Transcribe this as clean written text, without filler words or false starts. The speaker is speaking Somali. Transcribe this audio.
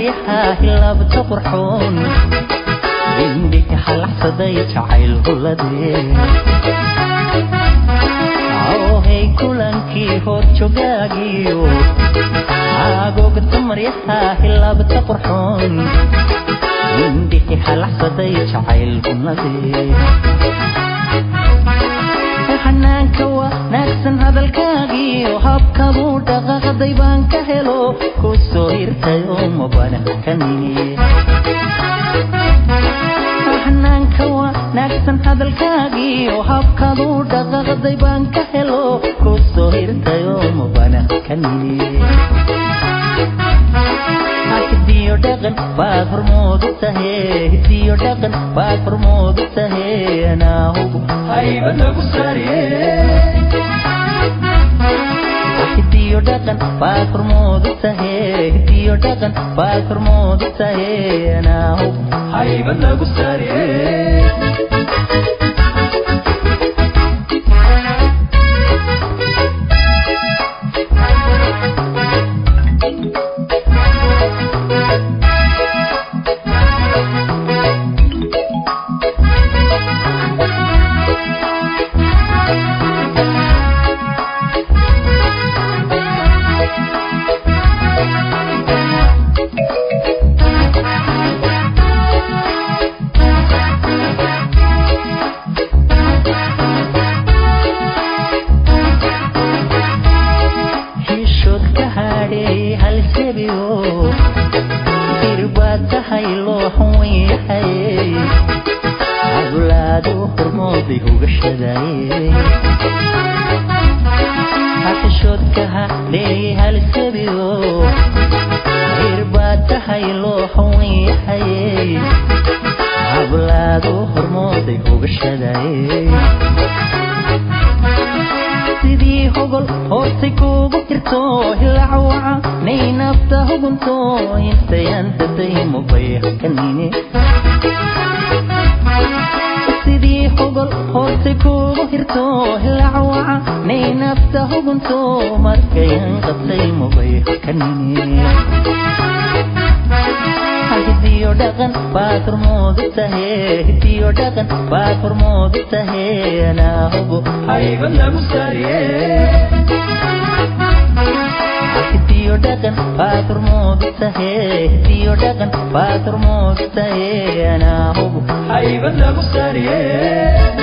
maryaha hilabta qurxoon indhika halaxsaday jacayl huladee hey kulankii hood jogaagiyo agoogta maryaha hilabta qurxoon indhika halaxsaday jacayl huladee xanaanka wanaagsan hadalkaagiyo habkabu dhaqaaqday baan ka helo ku soo hirtayo mabana kanini xanaanka wanaagsan hadalkaagiyo habkabu dhaqaaqday baan ka helo ku soo hirtayo mabana kanini hidiyo dhaqan baad hormoodu tahay hidiyo dhaqan baad hormoodu tahay anaahu hayba nagu sariye hidiyo dhaqan baad hormoodu tahay hidiyo dhaqan baad hormoodu tahay anaahu hayba nagu sariye hidiyo dhaqan baad hormoodu tahay hidiyo dhaqan baad hormoodu tahay anaahu hayba nagu sariye hidiyo dhaqan baad hormoodu tahay hidiyo dhaqan baad hormoodu tahay anaahu hayba nagu sariye